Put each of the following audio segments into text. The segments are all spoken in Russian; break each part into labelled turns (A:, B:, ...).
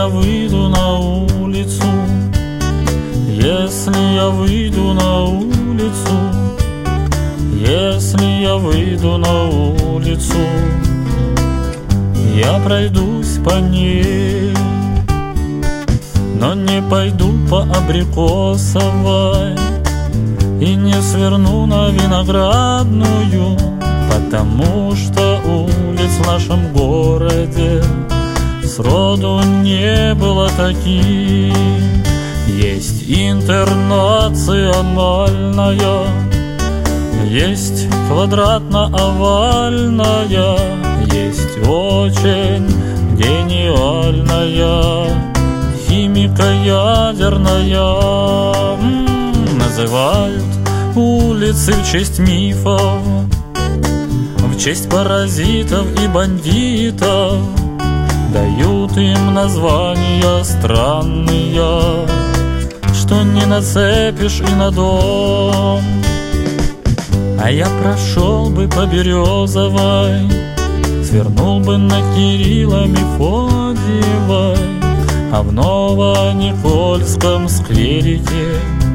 A: я выйду на улицу, если я выйду на улицу, если я выйду на улицу, я пройдусь по ней, но не пойду по Абрикосовой и не сверну на Виноградную, потому что улиц в нашем городе сроду не было таких. Есть интернациональная, есть квадратно-овальная, есть очень гениальная, химико-ядерная. Называют улицы в честь мифов, в честь паразитов и бандитов, дают им названия странные, что не нацепишь и на дом. А я прошел бы по Березовой, свернул бы на Кирилла Мефодиевой, а в Новоникольском скверике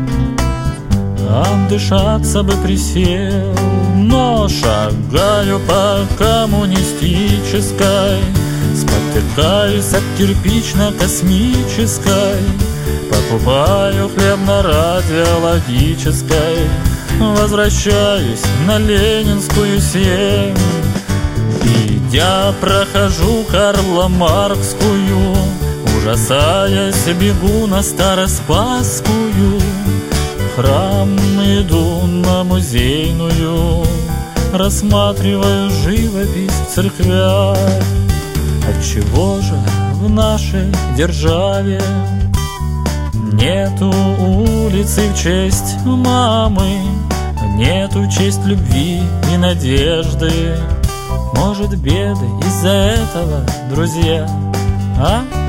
A: отдышаться бы присел. Но шагаю по коммунистической, спотыкаюсь от кирпично-космической, покупаю хлеб на радиологической, возвращаюсь на Ленинскую 7. Идя прохожу Карла-Маркскую, ужасаясь, бегу на Староспасскую. В храм иду на Музейную, рассматриваю живопись в церквях. Отчего же в нашей державе нету улицы в честь мамы, нету честь любви и надежды? Может, беды из-за этого, друзья, а?